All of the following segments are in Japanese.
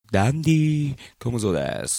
ダンディコムゾです。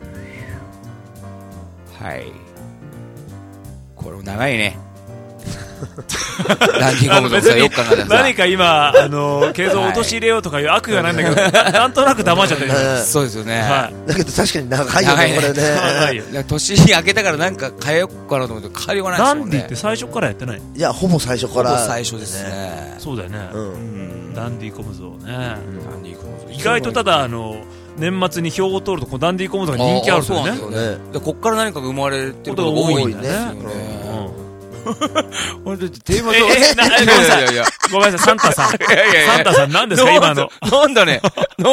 はい。これも長いね。ダンディコムゾさよく考えたらさ。 何か今継続を陥れようとかいう悪意はないんだけど、なんとなく黙っちゃってる。 そうですよね。 はい。だけど確かに長いよねこれね。 長いよ。 年明けたからなんか変えようかなと思って変えようがないですもんね。 ダンディって最初からやってない？ いやほぼ最初から。 ほぼ最初ですね。 そうだよね。ダンディコムゾね。 ダンディコムゾ。 意外とただ年末に票を取るとこのダンディコムゾが人気あるんですよね。 そうなんですよね。でこっから何かが生まれてることが多いんですよね。俺だってテーマとごめんなさいサンタさん。サンタさん何ですか今の。 なんだね。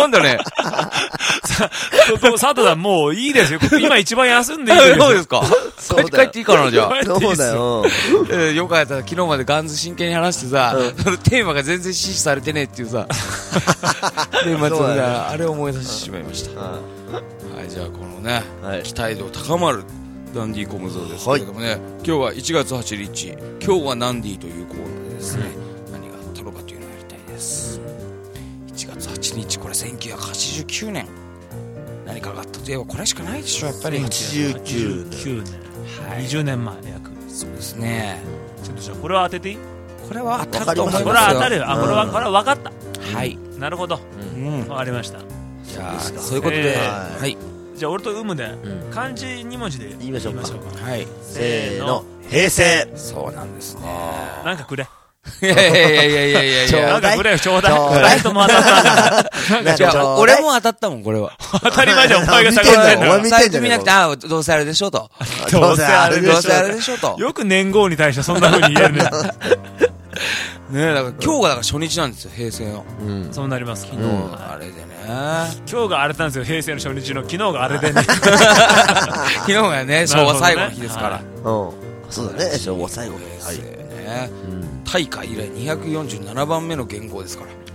サンタさんもういいですよ。今一番休んでいいですよ。 そうですか。帰っていいかなじゃあ。 そうだよ。 よくやったら昨日までガンズ真剣に話してさ、そのテーマが全然支持されてねえっていうさ。年末のあれを思い出してしまいました。はい、じゃあこのね、期待度高まるダンディコムゾですけれどもね、今日は1月8日、今日はナンディというコーナーでですね、何があったのかというのをやりたいです。1月8日、これ1989年。何かがあったといえばこれしかないでしょ、やっぱり。 89年。 はい、20年前約。 そうですね。 ちょっとじゃあこれは当てていい？ これは当たると思いますよ。 これは当たるよ。これは分かった。 はい。 なるほど。分かりました。 じゃあそういうことで、はい。 じゃあ俺と有無で漢字2文字で言いましょうか。 はい。 せーの、平成。 そうなんですね。 なんかくれ。 いやなんかくれよ、ちょうだい。2人とも当たったんだ。 俺も当たったもん、これは。 当たり前じゃん、お前が探してんだよ。 サイト見なくて、どうせあれでしょと。 どうせあれでしょと。 よく年号に対してそんな風に言えるね。 ねえ、だから今日がだから初日なんですよ、平成の。 そうなります。 昨日があれでね。 今日があれなんですよ、平成の初日の昨日があれでね。 昨日がね、昭和最後の日ですから。 そうだね、昭和最後の日。はい。 大化以来247番目の元号ですから。あ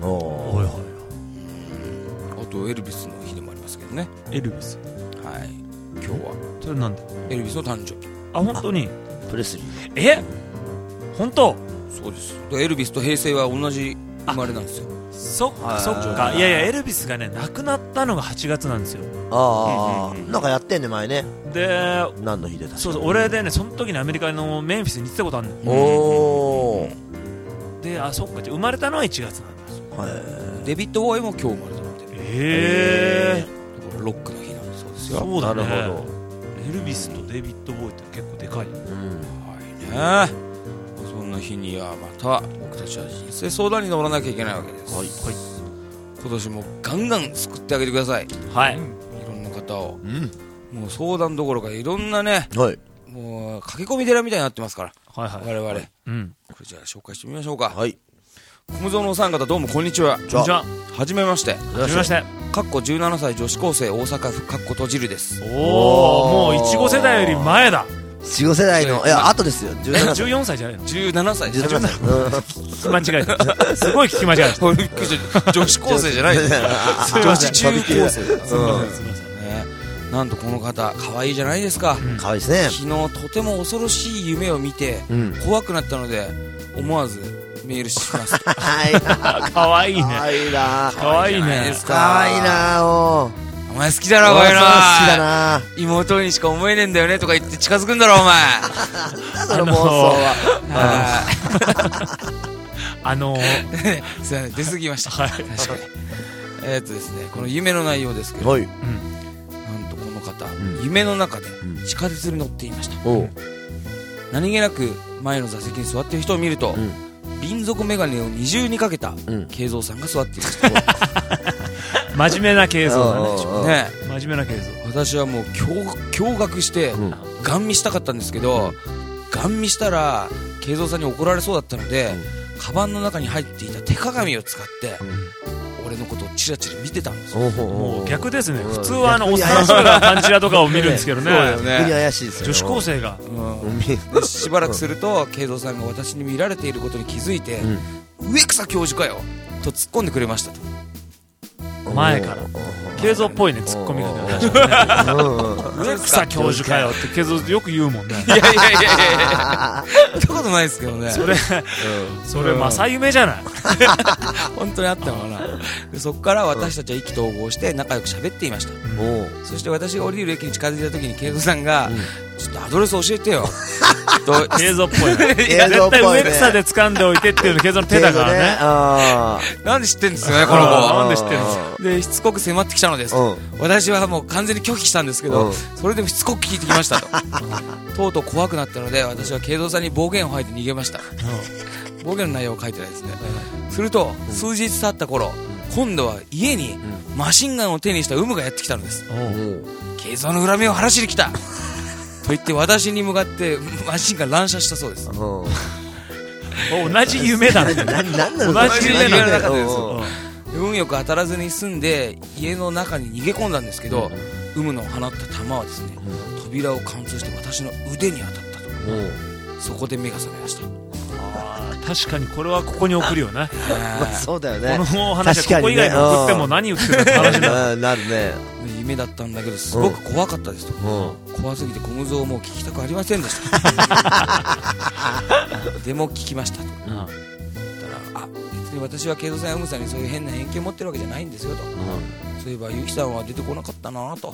とエルビスの日でもありますけどね。 エルビス。 はい。今日は。 それなんで？ エルビスの誕生日。 あ、本当に？ プレスリー。 本当？ そうです。エルビスと平成は同じ生まれなんですよ。 そっか。いやエルビスがね亡くなったのが8月なんですよ。 なんかやってんね前ね。 で、 何の日でだ。 そう俺でね、その時にアメリカのメンフィスに行ってたことあるの。で、そっか、生まれたのは1月なんですよ。 デビッド・ボーイも今日生まれたので。ロックの日なんだそうですよ。 そうだね。 なるほど。 エルビスとデビッド・ボーイって結構でかい。 はいね。そんな日にはまた僕たちは人生相談に乗らなきゃいけないわけです。今年もガンガン救ってあげてください。 はい。 いろんな方を。もう相談どころかいろんなね。もう駆け込み寺みたいになってますから。我々。これじゃあ紹介してみましょうか。はい。小無造のお三方どうもこんにちは。はじめまして。かっこ17歳女子高生大阪府かっこ閉じるです。 もういちご世代より前だ。 いちご世代の後ですよ。 14歳じゃないの ？17歳。 聞き間違えた。すごい聞き間違えた。女子高生じゃないです。女子中高生。すみません。なんとこの方可愛いじゃないですか。 可愛いですね。 昨日とても恐ろしい夢を見て怖くなったので思わずメールします。 可愛いね。 可愛いね。 可愛いな。お前好きだろこういうの。 好きだな。 妹にしか思えねえんだよねとか言って近づくんだろお前。 その妄想は。 すいません出過ぎました。確かに。ですね、この夢の内容ですけど。夢の中で地下鉄に乗っていました。何気なく前の座席に座っている人を見ると、輪続メガネを二重にかけた慶三さんが座っていました。 真面目な慶三なんでしょうね。真面目な慶三。 私はもう驚愕してガン見したかったんですけど、ガン見したら慶三さんに怒られそうだったので、カバンの中に入っていた手鏡を使って俺のことをチラチラ見てたんですよ。 もう逆ですね。普通はおっさんとかパンチラとかを見るんですけどね。 怪しいですよ。 女子高生がしばらくすると慶三さんが私に見られていることに気づいて、植草教授かよと突っ込んでくれましたと。 前から慶三っぽいねツッコミがね植草教授かよって慶三よく言うもんね。 いやいやいやいや言ったことないですけどね。 それ正夢じゃない本当にあったのかな。でそこから私たちは意気投合して仲良く喋っていました。そして私が降りる駅に近づいた時に慶三さんがちょっとアドレス教えてよ慶三っぽいね。絶対植草で掴んでおいてっていうの慶三の手だからね。 なんで知ってんですよねこの子。 なんで知ってんですでしつこく迫ってきたのです。私はもう完全に拒否したんですけど、それでもしつこく聞いてきましたと。とうとう怖くなったので私は慶三さんに暴言を吐いて逃げました。暴言の内容を書いてないですね。すると数日経った頃、今度は家にマシンガンを手にした有無がやってきたのです。慶三の恨みを晴らしに来たと言って私に向かってマシンガン乱射したそうです。 同じ夢だね。同じ夢の中でですよ。 運よく当たらずに済んで家の中に逃げ込んだんですけど、有無の放った弾はですね、扉を貫通して私の腕に当たったと。そこで目が覚めました。 確かにこれはここに送るよね。 そうだよね。 この話はここ以外に送っても何言ってるかって話だ。 なるね。 夢だったんだけどすごく怖かったですと。怖すぎて小無造も聞きたくありませんでした。でも聞きましたと。だから別に私は慶三さんや有無さんにそういう変な偏見を持ってるわけじゃないんですよと。そういえばゆきさんは出てこなかったなと。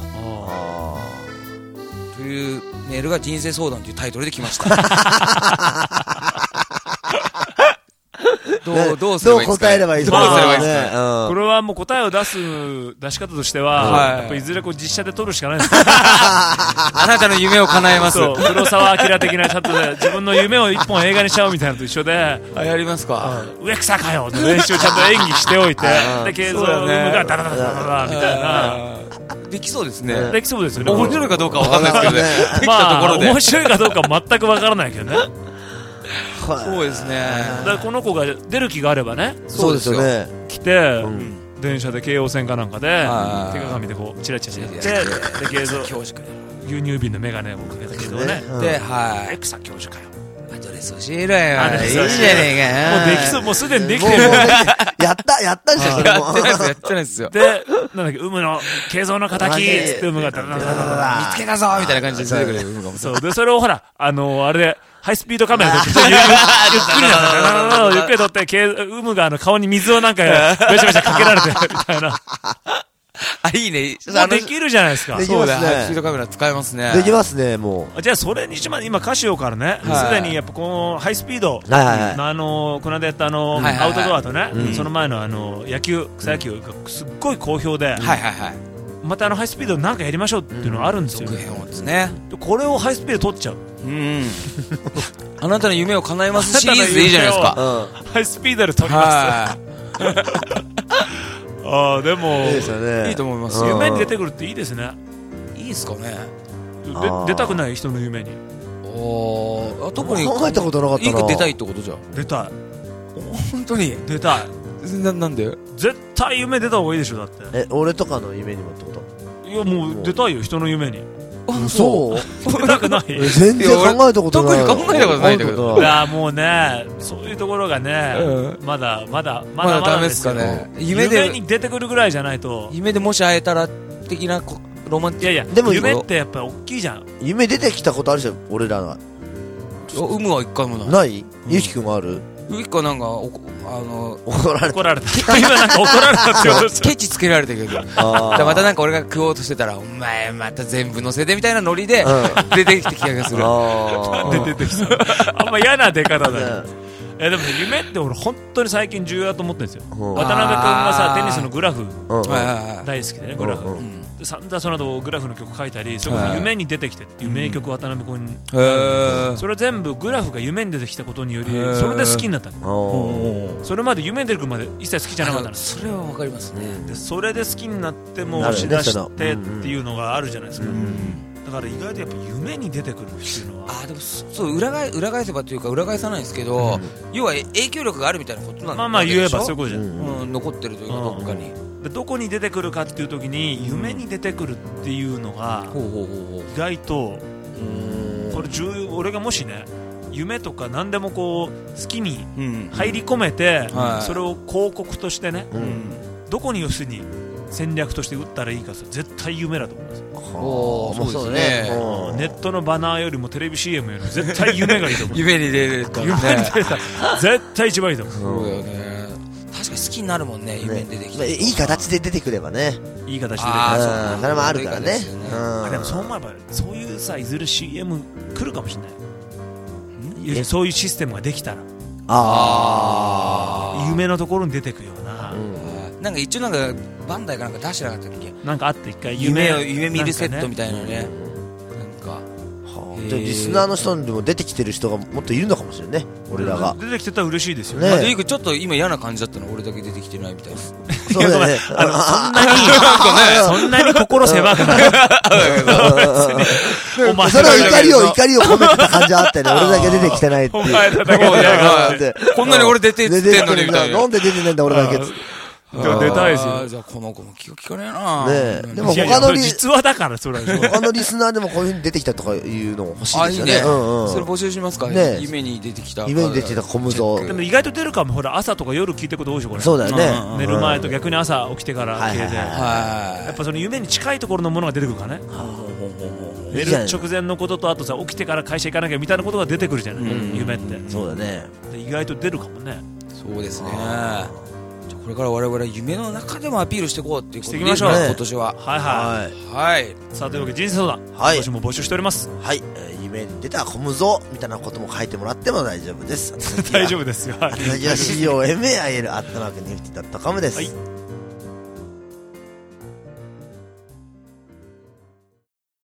というメールが人生相談というタイトルで来ました。どうすればいいですかね。どう答えればいいですかね。 これはもう答えを出し方としては、やっぱいずれこう実写で撮るしかないです。 あなたの夢を叶えます。 黒澤明的なちゃんと自分の夢を一本映画にしちゃうみたいなのと一緒で。 やりますか。 植草かよって練習ちゃんと演技しておいて、で慶三がダラダラダラダラみたいな。 できそうですね。 できそうですよね。 面白いかどうかわかんないですけどね。 まあ面白いかどうか全くわからないけどね。 そうですね。 だからこの子が出る気があればね。 そうですよね。 来て電車で京王線かなんかで手鏡でこうチラチラやってで慶三牛乳瓶のメガネをかけたけどね。 で植草教授かよ。 アドレス教えろよ。いいじゃねえかよ。 もうできそう、もうすでにできてる。 やったんですよ。 やってないですよ。 で、なんだっけ、有無の慶三の敵つって有無がダラダラダラ見つけたぞみたいな感じで出てくる有無が。 そうでそれをほらあれでハイスピードカメラでゆっくり撮って有無が顔に水をなんかべちゃべちゃかけられてみたいな。 いいね。 もうできるじゃないですか。 そうだ、ハイスピードカメラ使えますね。 できますね、もう。じゃあそれにしても今カシオからね、すでにやっぱこのハイスピードこの間やったアウトドアとね、その前の野球草野球がすっごい好評で、またハイスピードなんかやりましょうっていうのがあるんですよ。 続編をですね。 これをハイスピード撮っちゃう。 あなたの夢を叶えますシリーズでいいじゃないですか。 ハイスピードで撮ります。でもいいと思います。 夢に出てくるっていいですね。 いいですかね。 出たくない人の夢に。 特に考えたことなかったな。 出たいってことじゃん。 出たい。 本当に出たい。 なんで？ 絶対夢出た方がいいでしょだって。 俺とかの夢にもってこと？ いやもう出たいよ人の夢に。 そう？ 出たくない。 全然考えたことない。 特に考えたことないんだけど。 いやもうねそういうところがねまだダメですかね。夢に出てくるぐらいじゃないと。 夢でもし会えたら的なロマンティック。 いやでも夢ってやっぱり大きいじゃん。 夢出てきたことあるじゃん俺らが。 有無は一回もない。 ない？ゆきくんはある？ ゆきくんなんか怒られた。 今なんか怒られたってことですよ。 ケチつけられてるけど。またなんか俺が食おうとしてたらお前また全部乗せてみたいなノリで出てきてきた気がする。 出てきそう。あんま嫌な出方だね。でも夢って俺本当に最近重要だと思ってるんですよ。渡辺君がさテニスのグラフ大好きでねグラフ。散々その後グラフの曲書いたりそれこそ夢に出てきてっていう名曲渡辺君にそれ全部グラフが夢に出てきたことによりそれで好きになったの。それまで夢に出てくるまで一切好きじゃなかったの。 それはわかりますね。 でそれで好きになってもうしだしてっていうのがあるじゃないですか。だから意外とやっぱ夢に出てくるっていうのはでもそう裏返せばというか裏返さないんですけど要は影響力があるみたいなことなんだ。 まあ言えばそういうことじゃん。 残ってるというかどっかに。 でどこに出てくるかっていう時に夢に出てくるっていうのが意外とこれ重要。俺がもしね夢とか何でもこう好きに入り込めてそれを広告としてねどこに要するに戦略として打ったらいいか、絶対夢だと思います。 そうですね。 ネットのバナーよりもテレビ CM よりも絶対夢がいいと思う。 夢に出るとね、 夢に出た絶対一番いいと思う。 そうよね。確かに好きになるもんね、夢に出てきて、 いい形で出てくればね、 いい形で出てくれば、それもあるからね。 でもそう思えばそういうさ、いずれ CM 来るかもしれない。そういうシステムができたら、夢のところに出てくような、 なんか一応なんかバンダイかなんか出してなかったっけ、 なんかあって一回夢見るセットみたいなね、なんかリスナーの人にも出てきてる人がもっといるのかもしれないね、俺らが出てきてたら嬉しいですよね。ちょっと今嫌な感じだったの、俺だけ出てきてないみたいな。 そうだね、 そんなに心狭くない。 お前それは怒りを込めてた感じあってね、俺だけ出てきてないっていう。お前だけこんなに俺出てってんのにみたいな。 なんで出てないんだ俺だけ。 でも出たいですよ。 じゃあこの子も気が利かねえな。 ね、でも他の実話だからそれ。 他のリスナーでもこういう風に出てきたとかいうの欲しいですよね。 それ募集しますかね。夢に出てきた。 夢に出てきた小無造。 でも意外と出るかも。ほら朝とか夜聞いてること多いでしょこれ。 そうだよね。 寝る前と逆に朝起きてから聞いて。やっぱその夢に近いところのものが出てくるからね。寝る直前のことと、あとさ起きてから会社行かなきゃみたいなことが出てくるじゃない。夢って。 そうだね。 意外と出るかもね。 そうですね。これから我々夢の中でもアピールしていこうっていうことで、 していきましょう今年は。 はい。さあというわけで人生相談、今年も募集しております。 はい。夢に出た小無造みたいなことも書いてもらっても大丈夫です。 大丈夫ですよ。 COMAIL@nifty.com です。